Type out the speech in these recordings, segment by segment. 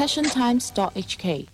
passiontimes.hk。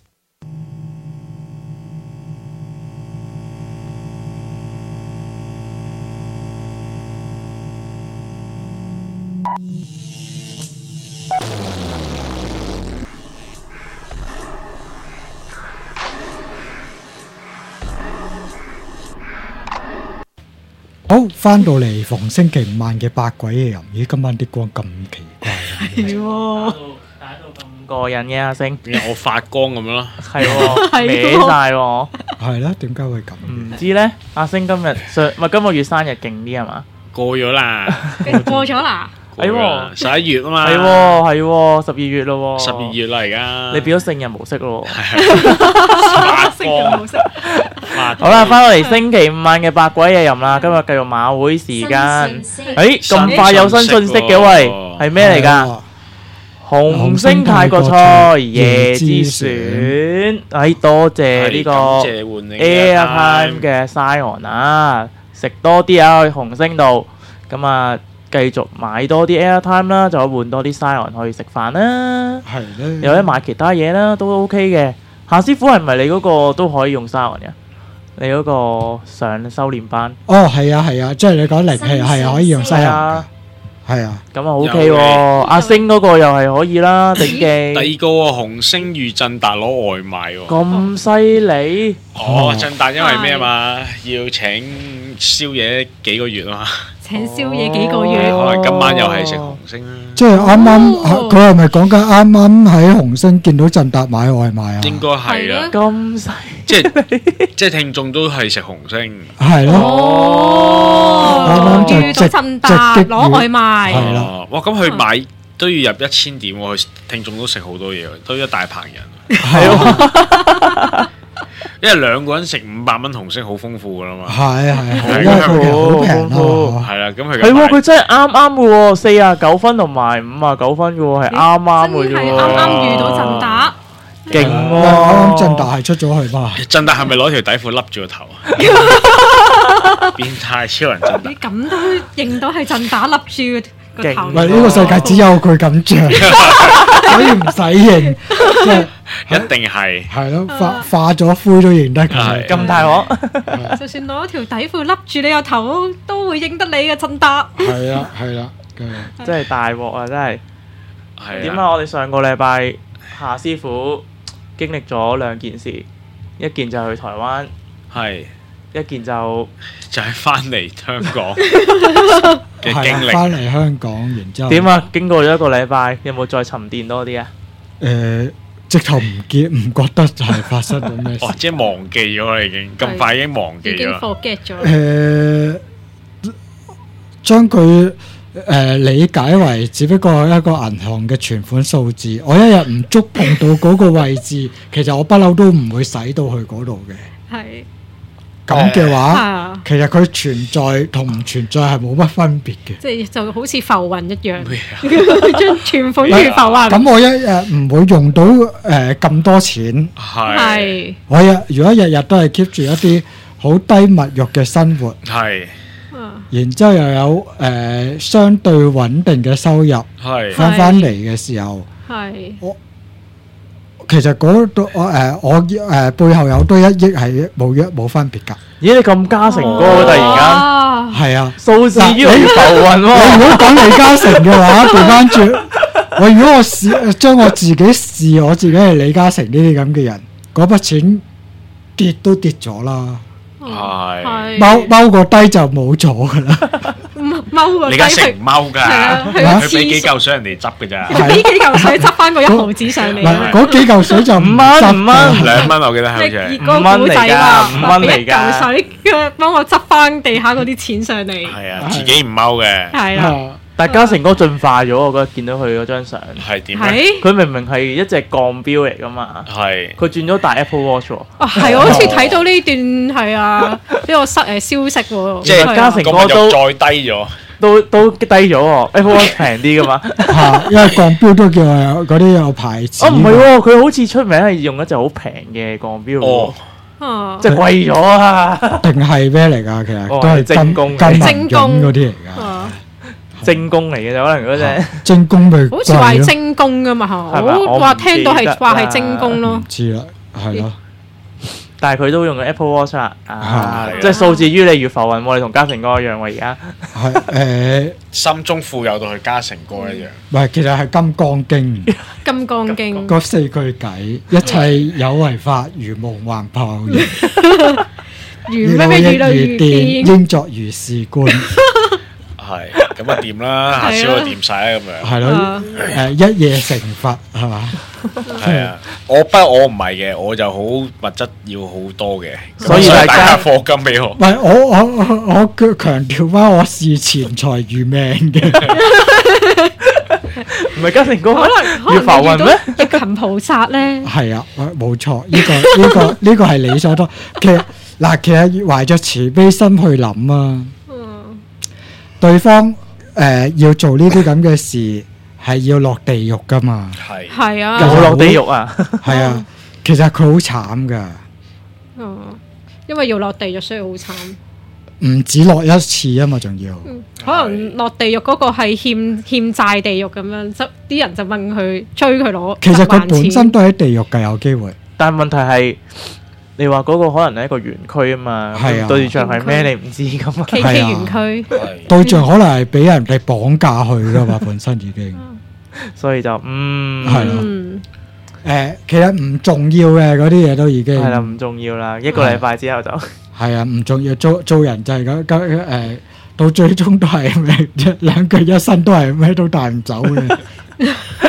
好，翻到嚟逢星期五晚嘅百鬼夜吟，咦，今晚啲光咁奇怪係喎， 打到咁過癮嘅阿星， 有發光咁樣咯， 係喎，歪晒喎， 係啦，點解會咁？ 唔知咧，阿星今日今個月生日勁啲係嘛？ 過咗啦， 過咗啦， 過咗啦11月啊嘛， 係喎，12月咯喎 ，12月啦而家， 你變咗聖人模式咯喎。 發星人模式。 好啦，翻到嚟星期五晚嘅百鬼夜吟啦，今日繼續馬會時間。咁快有新信息嘅喂，係咩嚟㗎？紅星泰國菜夜之選，多謝呢個 Airtime 嘅 Sion 啊，食多啲啊去紅星度，咁啊繼續買多啲 Airtime 啦，就可以換多啲 Sion 去食飯啦， 係咧， 又可以買其他嘢啦，都 OK 嘅。夏師傅係咪你嗰個都可以用 Sion 嘅？你嗰個上修練班？ 哦，係啊，係啊，即係你講靈氣係啊，可以用西洋，係啊， 咁啊 OK 喎。阿星嗰個又係可以啦，頂記。 第二個紅星遇振達攞外賣喎， 咁犀利？ 哦，振達因為咩嘛？要請宵夜幾個月啊嘛， 請宵夜幾個月， 可能今晚又係食紅星啦。 即係啱啱佢係咪講緊啱啱喺紅星見到振達買外賣啊？ 應該係啦， 咁犀， 即係聽眾都係食紅星， 係咯， 哦，遇到振達攞外賣， 係啦， 哇！咁佢買都要入1000點喎，佢聽眾都食好多嘢，都一大棚人。 係咯， 因為兩個人食500蚊紅星好豐富噶啦嘛， 係，因為佢好平咯， 係啦，咁佢係喎，佢真係啱啱嘅喎，49分同埋59分嘅喎，係啱啱嘅啫喎， 係啱啱遇到振達， 勁喎！ 啱啱振達係出咗去嘛？ 振達係咪攞條底褲笠住個頭啊？變態超人振達你咁都認到係振達笠住個頭， 唔係呢個世界只有佢咁着，所以唔使認，即係一定係咯，化咗灰都認得佢， 咁大鑊， 就算攞條底褲笠住你個頭，都會認得你嘅振達。 係啦， 真係大鑊啊！真係係點啊？我哋上個禮拜夏師傅經歷咗2件事，一件就去台灣， 係一件就係翻嚟香港嘅經歷。 翻嚟香港，然之後點啊？經過咗1個禮拜，有冇再沉澱多啲啊？ 直頭唔覺得係發生咗咩事。 哦，即係忘記咗啦，已經咁快已經忘記已經咗。 forget 咗。 將佢理解為只不過係一個銀行嘅存款數字，我一日唔觸碰到嗰個位置，其實我不嬲都唔會使到去嗰度嘅。 係咁嘅話，其實佢存在同唔存在係冇乜分別嘅。 即係就好似浮雲一樣，將存款如浮雲。 咁我一日唔會用到咁多錢。 係我如果日日都係 keep 住一啲好低物欲嘅生活， 係， 然之後又有相對穩定嘅收入， 係翻嚟嘅時候， 係其實嗰度我背後有多1億係冇分別㗎。 咦，你咁嘉誠哥突然間係啊， 數字越嚟越浮雲喎。 你如果講李嘉誠嘅話，調翻轉，如果我將我自己視我自己係李嘉誠呢啲咁嘅人，嗰筆錢跌都跌咗啦。 係踎個低就冇咗㗎啦。 踎個低， 李嘉誠唔踎㗎，佢俾幾嚿水人哋執㗎咋。 俾幾嚿水執翻個1毫子上嚟。 嗰幾嚿水就5蚊 2蚊我記得好似係 5蚊嚟㗎 ，5蚊嚟㗎。 嚿水幫我執翻地下嗰啲錢上嚟。 係啊，自己唔踎嘅。 係啦。 但係嘉誠哥進化咗，我覺得見到佢嗰張相係點咧？ 佢明明係一隻鋼錶嚟㗎嘛， 係佢轉咗大 Apple Watch 喎。 係我好似睇到呢段係啊呢個消息喎。 即係嘉誠哥都再低咗， 都低咗喎。Apple Watch 平啲㗎嘛？ 因為鋼錶都叫嗰啲有牌子。 哦，唔係喎，佢好似出名係用一隻好平嘅鋼錶喎。即係貴咗啊！ 定係咩嚟㗎？其實都係精工金銀嗰啲嚟㗎。 精工嚟嘅就可能嗰隻。 精工咪好似話係貴咯， 精工噶嘛， 係咪我話聽到係我唔記得話係精工咯唔。知啦，係咯， 但係佢都用緊 Apple Watch 啦， 係即係數字越嚟越浮雲喎，你同嘉誠哥一樣喎而家。 係心中富有到去嘉誠哥一樣。 唔係，其實係《金剛經》 金剛經嗰4句偈，一切有為法，如夢幻泡影， 如咩咩如露如電， 應作如是觀， 係咁啊掂啦，下次我掂晒啦咁樣。 係咯，一夜成佛係嘛？ 係啊，我唔係嘅，我就好物質要好多嘅， 所以大大家家課金俾我。 唔係我強調翻，我視錢財如命嘅， 唔係嘉誠哥可能要浮雲咩？ 逆勤菩薩咧， 係啊，冇錯，呢個係理所當。其實懷着慈悲心去諗啊，對方要做呢啲咁嘅事，係要落地獄噶嘛。 係係啊， 有落地獄啊！ 係啊，其實佢好慘噶， 因為要落地獄，所以好慘。 唔止落一次啊嘛，仲要。 可能落地獄嗰個係欠債地獄咁樣，啲人就問佢追佢攞。 其實佢本身都喺地獄㗎，有機會。 但係問題係，你話嗰個可能係一個園區啊嘛， 係啊對象係咩你唔知噶嘛。 K K 園區， 對象可能係俾人哋綁架去㗎嘛，本身已經。 所以就係咯。其實唔重要嘅嗰啲嘢都已經係啦，唔重要啦。一個禮拜之後就係啊，唔重要。做人就係咁到最終都係咩兩腳一伸都係咩都帶唔走嘅。 唔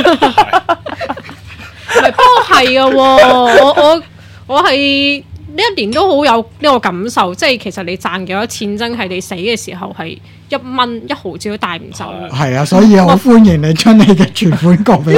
係，不過係嘅喎，我係呢一年都好有呢個感受，即係其實你賺幾多錢，真係你死嘅時候係1蚊1毫子都帶唔走。 係啊，所以我歡迎你將你嘅存款過俾我。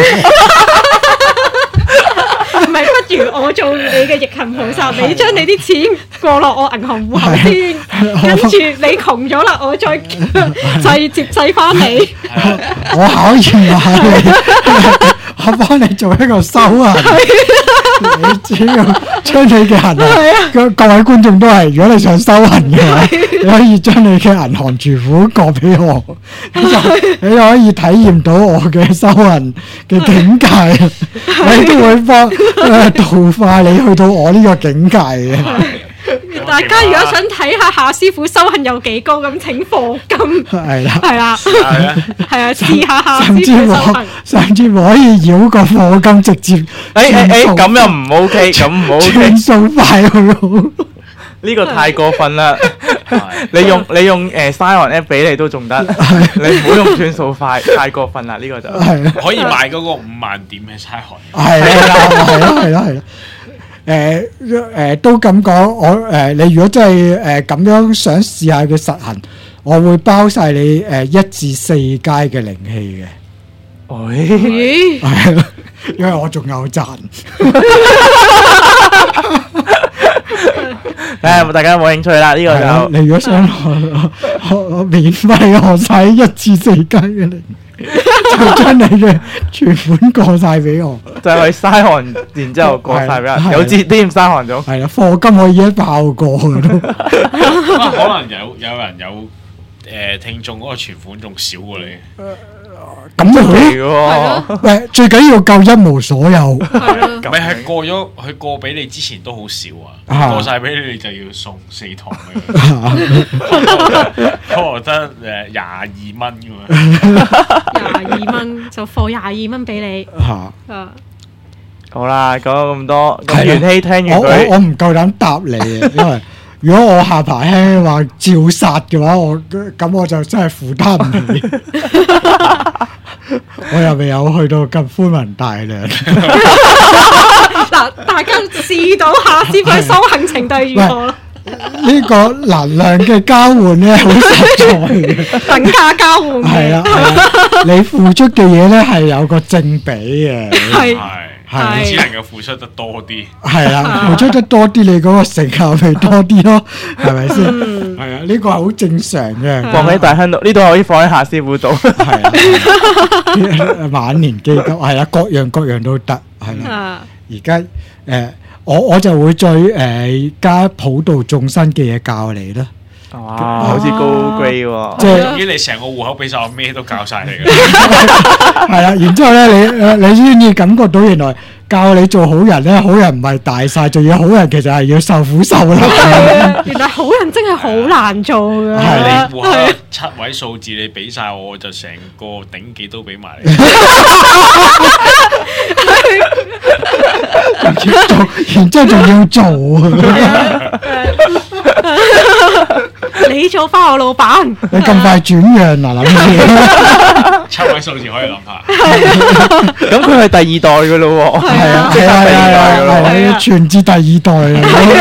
唔係，不如我做你嘅逆行菩薩，你將你啲錢過落我銀行戶口先，跟住你窮咗啦，我再接濟翻你。 我考驗下你，我幫你做一個收銀。你只要將你嘅銀行，各位觀眾都係，如果你想收銀嘅話，你可以將你嘅銀行存款過俾我，你就可以體驗到我嘅收銀嘅境界，你都會幫度化你去到我呢個境界嘅。 大家如果想睇下夏師傅收銀有幾高，咁請課金。 係啦， 係啦，係啊，試下夏甚至師傅收乎銀。 甚至乎可以繞個課金直接咁又唔 OK，咁唔 OK， 轉數快去好。 呢個太過分啦！你用Siren app 俾你都仲得，你唔好用轉數快，太過分啦！呢個就可以買嗰個5萬點嘅差韓。 係啦，都咁講，你如果真係咁樣想試下嘅實行，我會包晒你1至4階嘅靈氣嘅， 咦？ 係咯，因為我仲有賺。 大家有冇興趣啦？呢個就你如果想我免費學晒1至4階嘅靈，就將你嘅存款過晒俾我。 就係去嘥韓，然之後過晒俾人，有折添嘥韓咗。 係啦，課金可以一爆過嘅都。 可能有人有聽眾嗰個存款仲少過你。 咁就好嚟喎， 喂，最緊要夠一無所有。 係咯， 咪係佢過俾你之前都好少啊過晒俾你就要送4堂嘅，我覺得22蚊咁樣。 22蚊就課22蚊俾你。 嚇！ 啊， 好啦，講咗咁多，咁係啦元希聽完我佢， 唔夠膽答你嘅，因為如果我下巴輕話照殺嘅話，我就真係負擔唔起。我又未有去到咁寬宏大量。 嗱，大家試到夏師傅嘅修行程度如何咯？ 呢個能量嘅交換咧，好實在嘅。 等價交換嘅。 係啊，你付出嘅嘢咧係有個正比嘅。 係係，你只能夠付出得多啲。 係啦，付出得多啲，你嗰個成效咪多啲咯，係咪先？係啊，呢個係好正常嘅。 放喺大亨度，呢度可以放喺夏師傅度。 係啊，晚年基金係啦，各樣都得，係啦。 啊， 而家我就會再加普度眾生嘅嘢教你啦。 哇，好似高 grade 喎。 即係總之你成個戶口俾晒我，咩都教晒你嘅。 係啦，然之後咧，你先至感覺到原來教你做好人咧，好人唔係大晒，仲要好人其實係要受苦受難。 原來好人真係好難做㗎。 係你戶口有7位數字，你俾晒我就成個頂幾都俾埋你。 然之後仲要做你做翻我老闆， 你咁快轉讓嗱，諗住 7位數字可以諗下。 咁佢係第二代嘅咯喎。 係啊係啊係啊係啊，傳至第二代啊，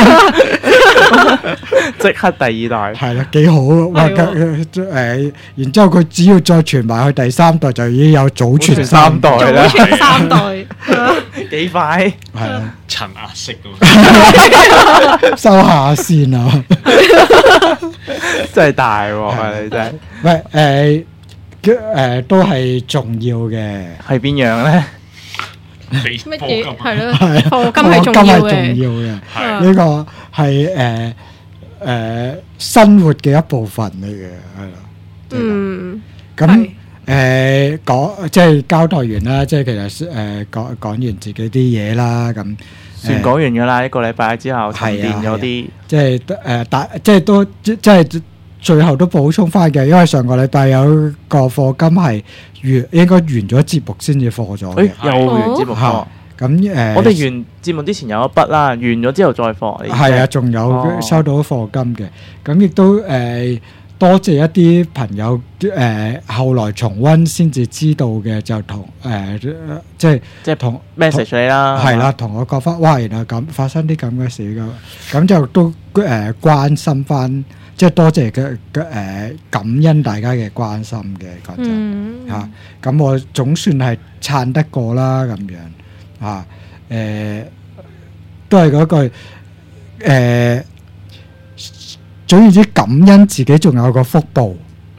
即刻第二代。 係啦，幾好哇！然之後佢只要再傳埋去第3代，就已經有祖傳3代做啦， 全3代。 幾快？ 係啊， 層壓式㗎。 收下線啊！ 真係大喎，你真係。 喂都係重要嘅。 係邊樣咧？ 俾乜嘢課金係咯？ 係課金係重要課金係重嘅。 要嘅。 係呢個係生活嘅一部分嚟嘅，係啦。 嗯， 咁係即係交代完啦，即係其實講完自己啲嘢啦，咁算講完㗎啦，一個禮拜之後沉澱咗啲。 即係都即係最後都補充翻嘅，因為上個禮拜有個課金係應該完咗節目先至課咗嘅。 又完節目課。 嚇咁我哋完節目之前有一筆啦，完咗之後再課。 係啊，仲有收到課金嘅，咁亦都多謝一啲朋友後來重溫先至知道嘅，就同即係同 message 你啦， 係啦，同我講翻，哇，原來咁發生啲咁嘅事㗎，咁就都關心翻，即係多謝嘅感恩大家嘅關心嘅嗰陣嚇，咁我總算係撐得過啦咁樣嚇，都係嗰句總言之，感恩自己仲有個福報，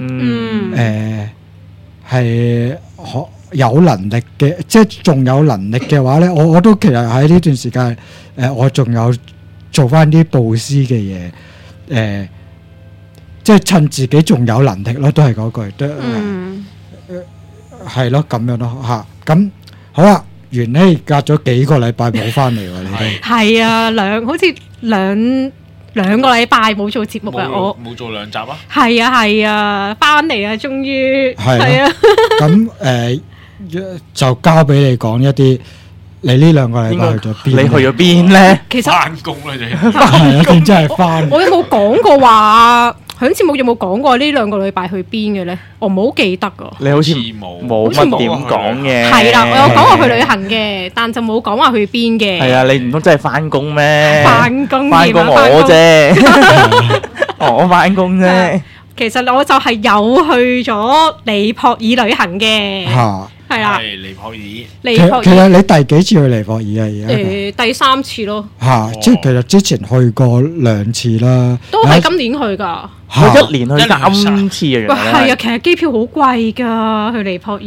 係有能力嘅，即係仲有能力嘅話咧，我都其實喺呢段時間，我仲有做翻啲布施嘅嘢，即係趁自己仲有能力咯，都係嗰句，都係咯咁樣咯嚇。咁好啦，元熙隔咗幾個禮拜冇翻嚟喎，你都係啊，好似兩個禮拜冇做節目啊，我冇做2集啊。 係啊，翻嚟啊，終於係啊。 咁就交俾你講一啲，你呢2個禮拜去咗邊？ 你去咗邊咧？ 其實翻工啦，就係啊，真係翻。 我有冇講過話？響節目有冇講過呢2個禮拜去邊嘅咧？我唔好記得噶。 你好似冇乜點講嘅。 係啦，我有講過去旅行嘅，但就冇講話去邊嘅。 係啊，你唔通真係翻工咩？ 翻工我啫，我翻工啫。 其實我就係有去咗尼泊爾旅行嘅。 嚇！ 係啦， 尼泊爾。 尼泊爾其實你第幾次去尼泊爾啊？而家第3次咯。 嚇！即係其實之前去過2次啦。 都係今年去㗎。 我1年去3次啊！原來係啊，其實機票好貴㗎，去尼泊爾。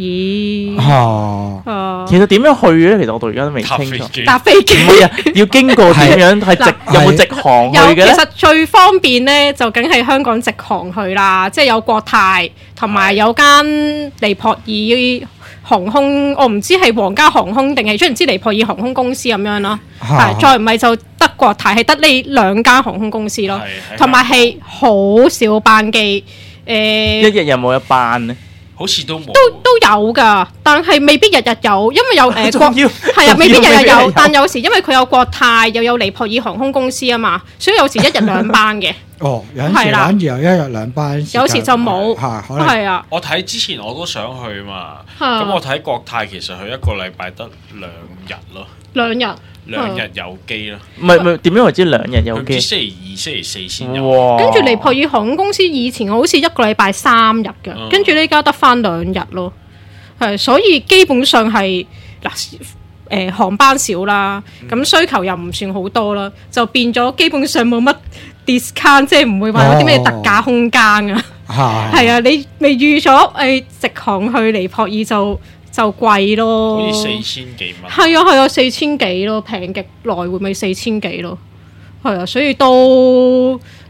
其實點樣去咧？其實我到而家都未清楚。 搭飛機。 唔係啊，要經過點樣？係有冇直航去嘅咧？ 其實最方便咧，就梗係香港直航去啦，即係有國泰同埋有間尼泊爾航空，我唔知係皇家航空定係，總之尼泊爾航空公司咁樣咯。係，再唔係就得國泰，係得呢2間航空公司咯。同埋係好少班機， 一日有冇一班咧？ 好似都冇。 都有㗎，但係未必日日有，因為有國係啊，未必日日有，但有時因為佢有國泰又有尼泊爾航空公司啊嘛，所以有時1日2班嘅。 有陣時反而有1日2班， 有時就冇。係啊。 我睇之前我都想去嘛，咁我睇國泰其實佢1個禮拜得2日咯。2日有機咯。 唔係點樣為之2日有機？ 星期2、星期4先有。 跟住尼泊爾航空公司以前好似1個禮拜3日㗎，跟住呢家得翻2日咯。係，所以基本上係嗱航班少啦，咁需求又唔算好多啦，就變咗基本上冇乜 discount， 即係唔會話有啲咩特價空間啊。係啊，你未預咗直航去尼泊爾就貴咯， 好似4000幾蚊。 係啊，4000幾咯，平極來回咪4000幾咯。係啊，所以都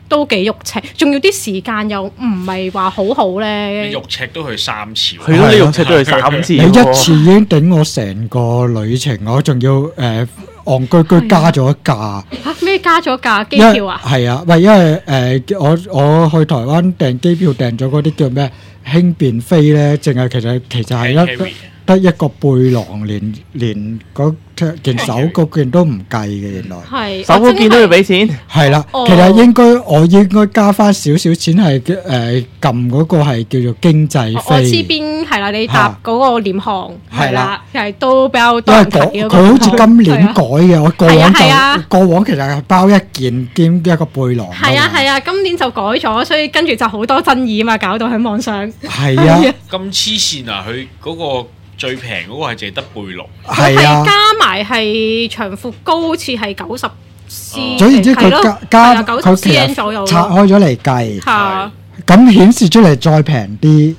都幾肉赤，仲要啲時間又唔係話好好咧。 你肉赤都去3次喎， 係咯，你肉赤都去3次你喎。 一次已經頂我成個旅程，我仲要戇居居加咗價。 嚇咩加咗價機票啊？ 係啊，喂，因為我去台灣訂機票訂咗嗰啲叫咩輕便飛咧，淨係其實係得一個背囊，連嗰件手嗰件都唔計嘅，原來。 係手嗰件都要俾錢。 係啦，其實我應該加翻少少錢係撳嗰個係叫做經濟飛。 我知邊係啦，你搭嗰個廉航係啦，係都比較因多人睇為佢好似今年改嘅，我過往其實係包一件兼一個背囊。 係啊，今年就改咗，所以跟住就好多爭議嘛，搞到喺網上。 係啊， 咁黐線啊！佢嗰個最平嗰個係淨係得背囊， 係啊，加埋係長闊高，好似係90 cm。 總言之，佢加 90 cm 左右， 拆開咗嚟計， 係咁顯示出嚟再平啲。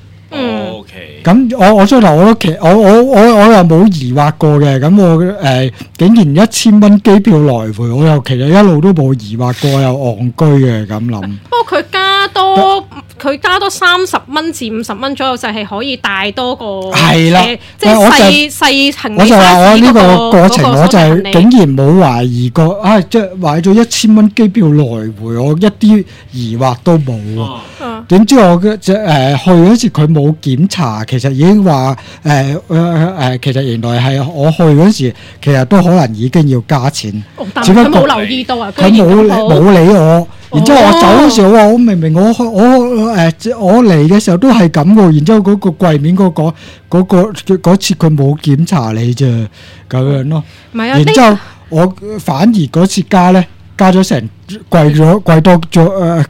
OK， 咁我初頭我又冇疑惑過嘅，咁我竟然1000蚊機票來回，我又其實一路都冇疑惑過，又戇居嘅咁諗。 不過佢加多30蚊至50蚊左右，就係可以帶多個係啦， 即係細行李。 我就話我呢個過程我就係竟然冇懷疑過，即係買咗1000蚊機票來回，我一啲疑惑都冇。點知我去嗰時佢冇檢查，其實已經話其實原來係我去嗰時，其實都可能已經要加錢。 但係佢冇留意到啊， 佢冇理我。然之後我走嗰時，我明明我嚟嘅時候都係咁喎。然之後嗰個櫃面嗰次佢冇檢查你啫，咁樣咯。 唔係啊， 然之後我反而嗰次加咗成貴多咗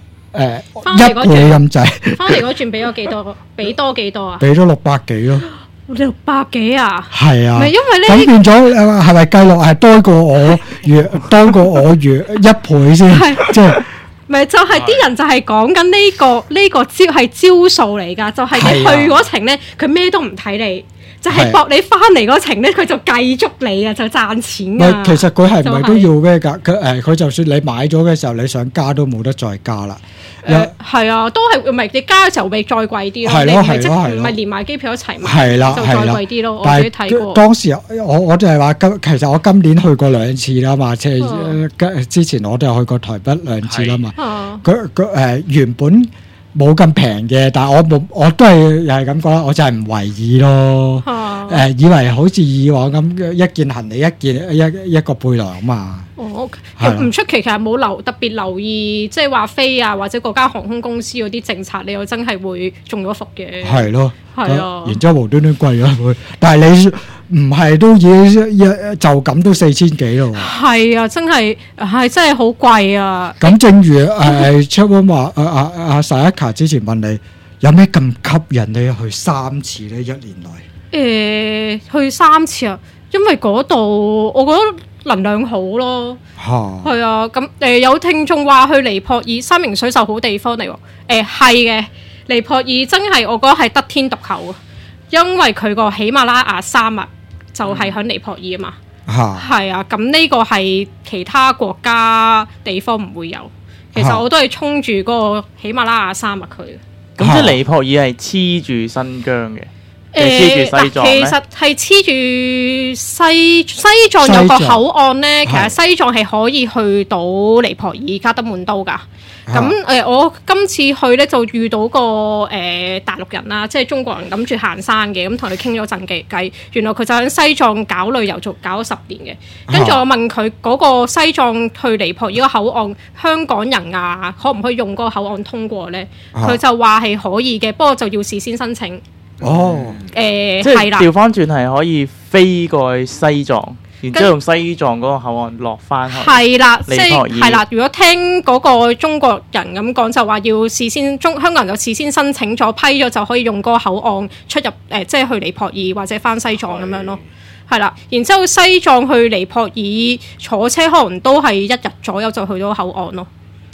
1倍咁滯。 翻嚟嗰轉俾咗幾多？俾多幾多啊？ 俾咗600幾咯。 600幾啊？ 係啊。 唔係因為呢？ 咁變咗係咪計落係多過我月1倍先？即係。 咪就係啲人就係講緊呢個招係招數嚟㗎，就係你去嗰程咧，佢咩都唔睇你，就係搏你翻嚟嗰程咧，佢就計足你啊，就賺錢㗎。 其實佢係咪都要咩㗎？佢就算你買咗嘅時候，你想加都冇得再加啦。 係啊，都係唔係你加嘅時候會再貴啲咯？唔係連埋機票一齊買， 係啦， 就再貴啲咯。我自己睇過。 當時我就係話其實我今年去過2次啦嘛，即係之前我都有去過台北2次啦嘛。佢原本冇咁平嘅，但係我都係又係咁講啦，我就係唔為意咯。以為好似以往咁一件行李一個背囊嘛。 唔出奇，其實冇特別留意，即係話飛啊，或者嗰間航空公司嗰啲政策，你又真係會中咗伏嘅。係咯，係啊。然之後無端端貴咗會，但係你唔係都已經就咁都4000幾咯。係啊，真係好貴啊。咁正如Chatroom 話阿 Sayaka 之前問你有咩咁吸引你去3次呢？1年內去3次啊，因為嗰度我覺得能量好咯，係啊，咁有聽眾話去尼泊爾山明水秀好地方嚟喎，係嘅，尼泊爾真係我覺得係得天獨厚啊，因為佢個喜馬拉雅山脈就係喺尼泊爾啊嘛，係啊，咁呢個係其他國家地方唔會有，其實我都係衝住嗰個喜馬拉雅山脈去。咁即係尼泊爾係黐住新疆嘅。其實係黐住西藏有個口岸咧，其實西藏係可以去到尼泊爾加德滿都㗎。咁我今次去咧就遇到個大陸人啦，即係中國人諗住行山嘅，咁同佢傾咗陣計，原來佢就喺西藏搞旅遊搞咗10年嘅。跟住我問佢嗰個西藏去尼泊爾個口岸，香港人啊可唔可以用嗰個口岸通過咧？佢就話係可以嘅，不過就要事先申請。 即係調翻轉係可以飛過去西藏，然之後用西藏嗰個口岸落翻去。係啦，即係啦。如果聽嗰個中國人咁講，就話要事先香港人就事先申請咗批咗，就可以用嗰個口岸出入即係去尼泊爾或者翻西藏咁樣咯。係啦，然之後西藏去尼泊爾坐車可能都係1日左右就去到口岸咯。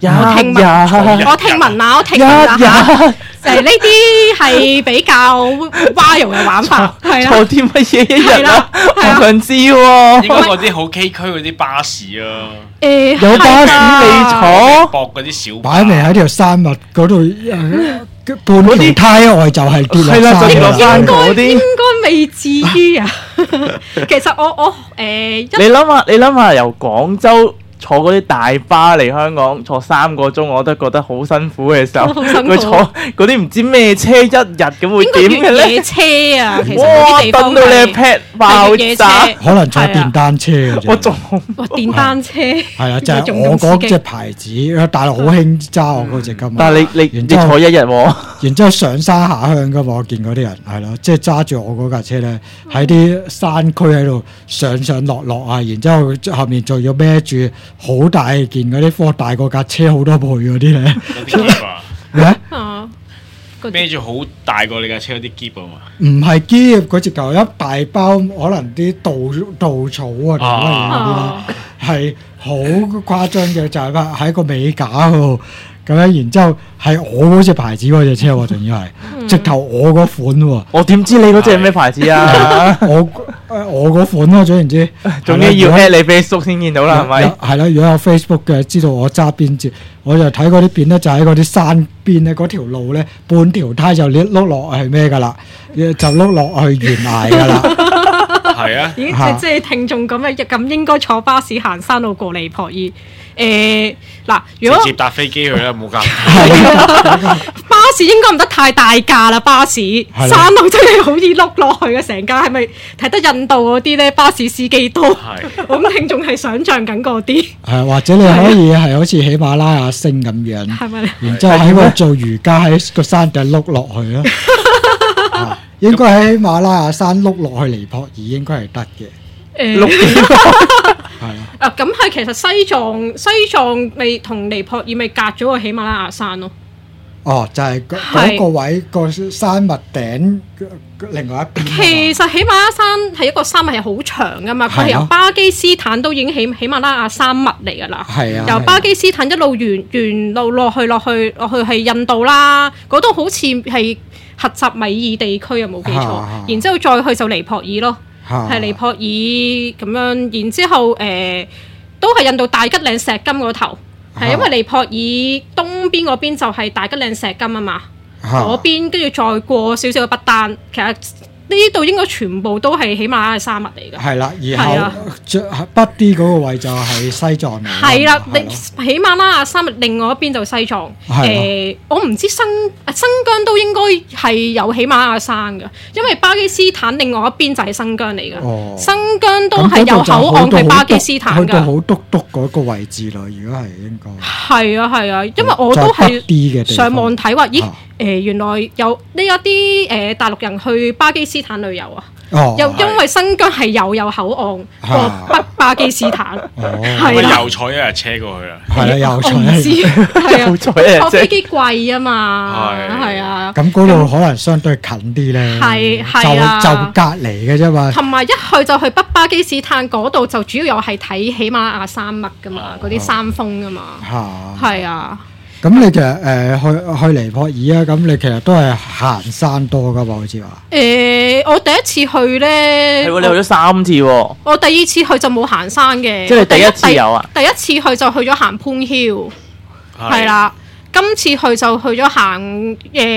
我聽聞啦，我聽聞啦嚇，呢啲係比較 wild 嘅玩法，係啦。 坐啲乜嘢一日啊？我想知喎。 應該嗰啲好崎嶇嗰啲巴士啊， 有巴士你坐， 駁嗰啲小擺明喺條山脈嗰度，半條胎外就係跌落山㗎啦。 應該未至於啊。其實我你諗下由廣州坐嗰啲大巴嚟香港坐3個鐘，我都覺得好辛苦嘅時候，佢坐嗰啲唔知咩車一日咁會點嘅咧？ 越野車啊，其實哇！ 啲地方等到你劈爆炸， 可能坐電單車嘅啫。 我仲電單車係啦，就係我嗰隻牌子，大陸好興揸我嗰隻㗎嘛。 但係你坐一日喎， 然之後上山下鄉㗎嘛，我見嗰啲人係咯，即係揸住我嗰架車咧，喺啲山區喺度上落啊，然之後後面仲要孭住好大件嗰啲貨，大過架車好多倍嗰啲咧。咩？ 孭住好大過你架車嗰啲篋啊嘛？ 唔係篋，嗰隻嚿一大包，可能啲稻草啊同乜嘢嗰啲咧，係好誇張嘅，就係喺個尾架嗰度咁樣，然之後係我嗰隻牌子嗰隻車喎，仲要係直頭我嗰款喎。 我點知你嗰隻係咩牌子啊？ 我嗰款咯，總言之， 總之要 at 你 Facebook 先見到啦，係咪？ 係啦，如果有 Facebook 嘅，知道我揸邊隻，我就睇嗰啲片咧，就喺嗰啲山邊咧，嗰條路咧，半條胎就碌落去咩噶啦，就碌落去懸崖噶啦。 係啊， 咦，即係聽眾咁應該坐巴士行山路過尼泊爾。嗱，如果直接搭飛機去啦，冇架。 巴士應該唔得太大架啦，巴士山路真係好易碌落去嘅，成架係咪睇得印度嗰啲咧？巴士司機多，我諗聽眾係想像緊嗰啲。 係或者你可以係好似喜馬拉雅星咁樣， 係咪？ 然之後喺嗰度做瑜伽，喺個山頂碌落去咯。應該喺喜馬拉雅山碌落去尼泊爾應該係得嘅。 係咁係其實西藏咪同尼泊爾咪隔咗個喜馬拉雅山咯。 哦，就係嗰個位個山脈頂另外一邊。 其實喜馬拉雅山係一個山脈係好長噶嘛，佢係由巴基斯坦都已經喜馬拉雅山脈嚟噶啦。係啊，由巴基斯坦一路沿路落去係印度啦，嗰度好似係克什米爾地區啊，冇記錯。然之後再去就尼泊爾咯，係尼泊爾咁樣。然之後都係印度大吉嶺石金嗰頭。係因為尼泊爾東邊嗰邊就係大吉嶺石金啊嘛，嗰邊跟住再過少少嘅不丹，其實呢度應該全部都係喜馬拉雅山脈嚟嘅。係啦，然後北啲嗰個位就係西藏嚟。 係啦，喜馬拉雅山脈另外一邊就西藏。我唔知新疆都應該係有喜馬拉雅山嘅，因為巴基斯坦另外一邊就係新疆嚟嘅。新疆都係有口岸係巴基斯坦㗎。 去到好篤嗰個位置啦，如果係應該。 係啊，因為我都係上網睇話，咦？原來有呢一啲大陸人去巴基斯坦旅遊啊，又因為新疆係有口岸過北巴基斯坦，係啦， 又坐一日車過去啊， 係啊，又坐一日，係啊， 坐一日坐飛機貴啊嘛，係啊， 咁嗰度可能相對近啲咧， 係啊， 就隔離嘅啫嘛， 同埋一去就去北巴基斯坦嗰度，就主要又係睇喜馬拉雅山脈噶嘛，嗰啲山峰噶嘛，係啊。 咁你其實去尼泊爾啊，咁你其實都係行山多噶嘛？好似話。 我第一次去咧， 係喎，你去咗3次喎。 我第二次去就冇行山嘅。 即係第一次有啊？ 第一次去就去咗行潘囂，係啦。今次去就去咗行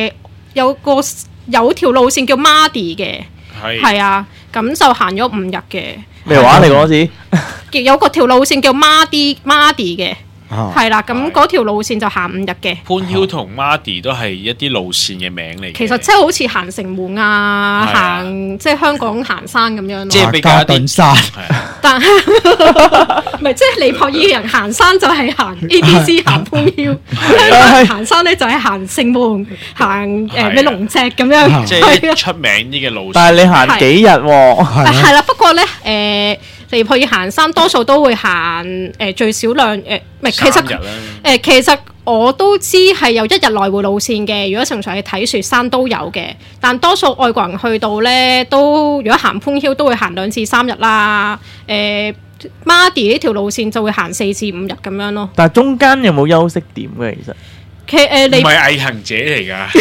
有條路線叫 Madi 嘅，係啊。咁就行咗5日嘅。 咩話？你講次。 有個條路線叫 Madi 嘅。係啦，咁嗰條路線就行5日嘅。 潘囂同 Madi 都係一啲路線嘅名嚟嘅。 其實即係好似行城門啊，行即係香港行山咁樣咯。 即係比較頓山， 但唔係即係尼泊爾人行山就係行 ABC 行潘囂，香港人行山咧就係行城門，行咩龍脊咁樣。 即係出名啲嘅路線。 但係你行幾日喎？ 係啦，不過咧尼泊爾行山多數都會行最少2日，唔係其實我都知係有1日來回路線嘅。如果純粹係睇雪山都有嘅，但多數外國人去到咧都如果行潘囂都會行2至3日啦。 Mardi 呢條路線就會行4至5日咁樣咯。 但係中間有冇休息點嘅？其實你唔係毅行者嚟㗎，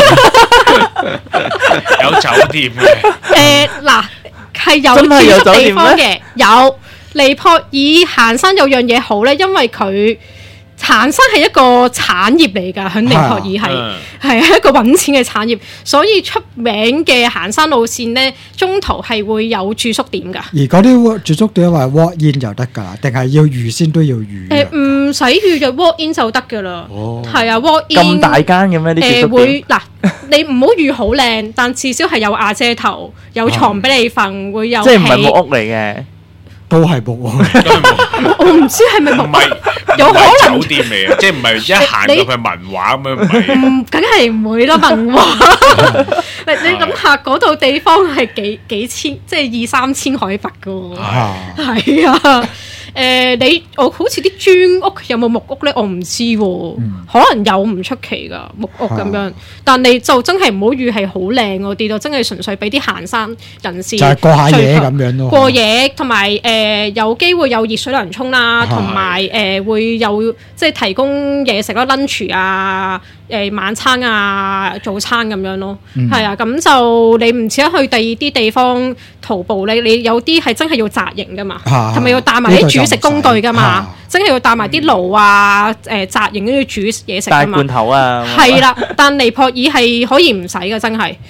有酒店嘅。 嗱係有住宿地方嘅，有尼泊爾行山有樣嘢好咧，因為佢行山係一個產業嚟㗎，喺尼泊爾係一個揾錢嘅產業，所以出名嘅行山路線呢，中途係會有住宿點㗎。 而嗰啲住宿點係 walk in 就得㗎啦，定係要預先都要預？ 唔使預約 walk in 就得㗎啦。係啊，walk in 咁大間嘅咩啲住宿店？ 嗱，你唔好預好靚，但至少係有瓦遮頭，有床俾你瞓，會有即係唔係木屋嚟嘅。 都係木屋， 我唔知係咪木屋，有可能酒店嚟嘅，即係唔係一行到去文華咁樣唔係？ 梗係唔會啦，文華。你諗下嗰度地方係幾千，即係2-3千海拔噶喎。係啊。我好似啲磚屋有冇木屋咧？我唔知喎，可能有唔出奇噶木屋咁樣。但你就真係唔好預係好靚嗰啲咯，真係純粹俾啲行山人士就係過下夜咁樣咯。 過夜同埋有機會有熱水涼沖啦，同埋會有即係提供嘢食啦 lunch 啊、晚餐啊、早餐咁樣咯。係啊，咁就你唔似得去第二啲地方徒步咧，你有啲係真係要紮營噶嘛，同埋要帶埋啲煮食工具噶嘛，真係要帶埋啲爐啊、紮營跟住煮嘢食噶嘛。帶罐頭啊。 係啦，但尼泊爾係可以唔使嘅，真係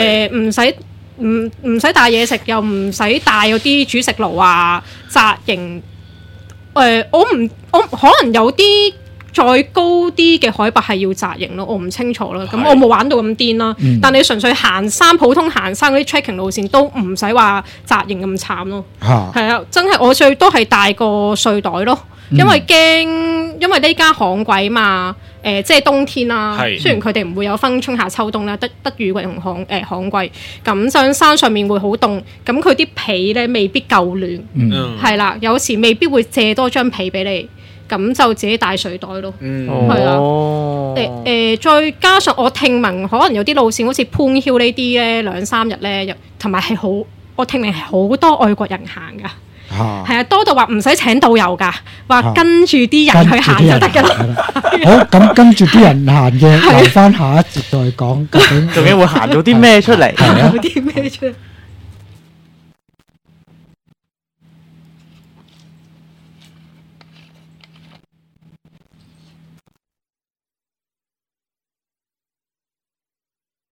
唔使帶嘢食，又唔使帶嗰啲煮食爐啊、紮營。我可能有啲再高啲嘅海拔係要紮營咯，我唔清楚啦。咁我冇玩到咁癲啦。但你純粹行山，普通行山嗰啲 trekking 路線都唔使話紮營咁慘咯。係啊，真係我最多係帶個睡袋咯，因為呢家旱季嘛。即係冬天啦，雖然佢哋唔會有分春夏秋冬啦，得雨季同旱季。咁上山上面會好凍，咁佢啲被咧未必夠暖，係啦，有時未必會借多張被俾你，咁就自己帶水袋咯。係啊，再加上我聽聞可能有啲路線好似潘囂呢啲咧2-3日咧，同埋係我聽聞係好多外國人行㗎。係啊，多到話唔使請導遊㗎，話跟住啲人去行就得㗎啦。 好，咁跟住啲人行嘅，留翻下一節再講。 究竟會行到啲咩出嚟？ 行到啲咩出嚟？